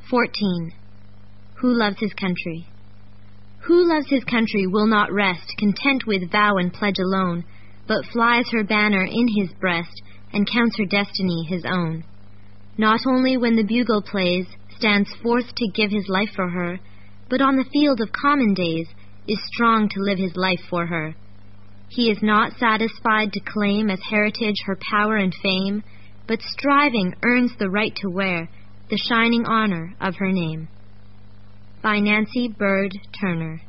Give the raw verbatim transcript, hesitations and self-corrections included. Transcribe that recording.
fourteen. Who loves his country? Who loves his country will not rest, content with vow and pledge alone, but flies her banner in his breast, and counts her destiny his own. Not only when the bugle plays, stands forth to give his life for her, but on the field of common days, is strong to live his life for her. He is not satisfied to claim as heritage her power and fame, but striving earns the right to wear the shining honor of her name. By Nancy Bird Turner.